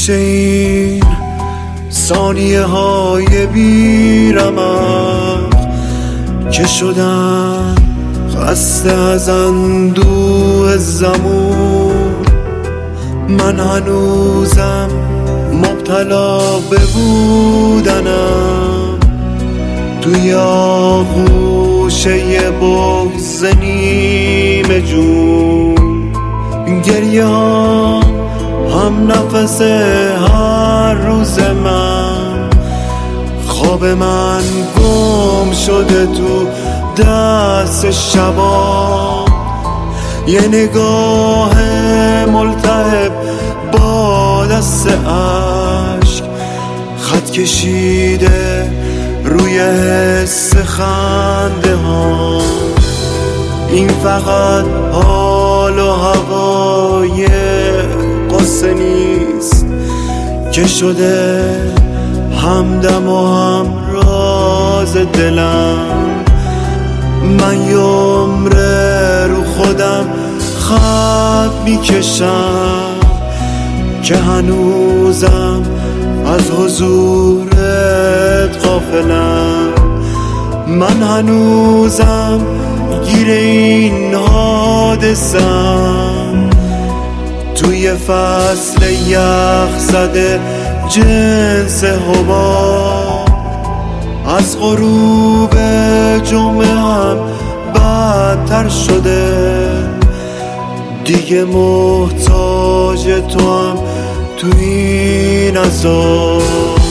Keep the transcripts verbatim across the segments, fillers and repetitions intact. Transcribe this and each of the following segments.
میشه این ثانیه های بیرمق که شدن خسته از اندوه زمون. من هنوزم مبتلا به بودنم توی آغوشه بغض نیمه جون. گریه ها هم نفس هر روز من، خواب من گم شده تو دست شبا. یه نگاه ملتهب با دست عشق، خط کشیده روی حس خنده ها. این فقط حال و هوای قصه نیست که شده همدم و هم راز دلم. من یه عمره رو خودم خط میکشم که هنوزم از حضورت غافلم. من هنوزم گیر این حادثم، توی فصل یخ زده جنس حباب. از غروب جمعه هم بدتر شده، دیگه محتاج تو هم تو این عذاب.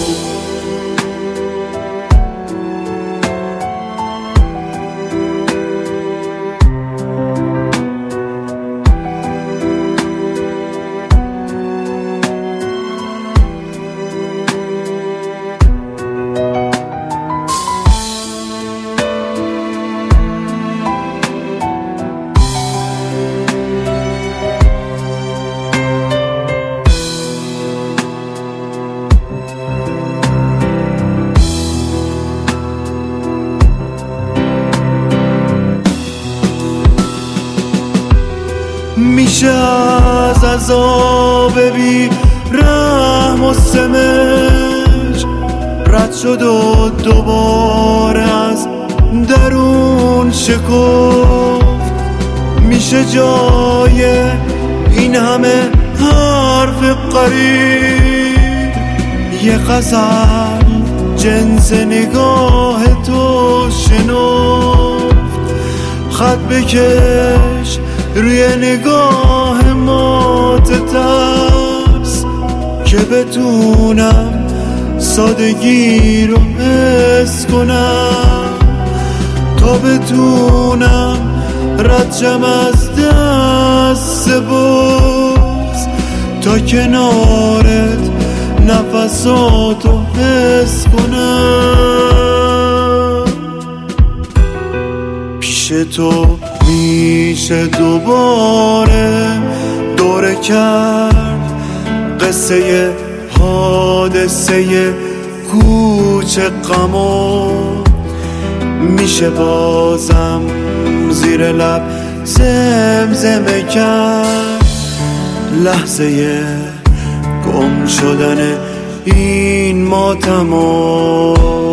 میشه از عذاب بی رحم و سمج رد شد و دوباره از درون شکفت. میشه جای این همه حرف قریب یه غزل جنس نگاه تو شنفت. خط بکش روی نگاه مات ترس که بتونم سادگی رو حس کنم، تا بتونم ردشم از دست بغض، تا کنارت نفساتو حس کنم. پیش تو میشه دوباره دوره کرد قصه حادثه کوچه غمو. میشه بازم زیر لب زمزمه کرد لحظه گم شدن این ماتمو.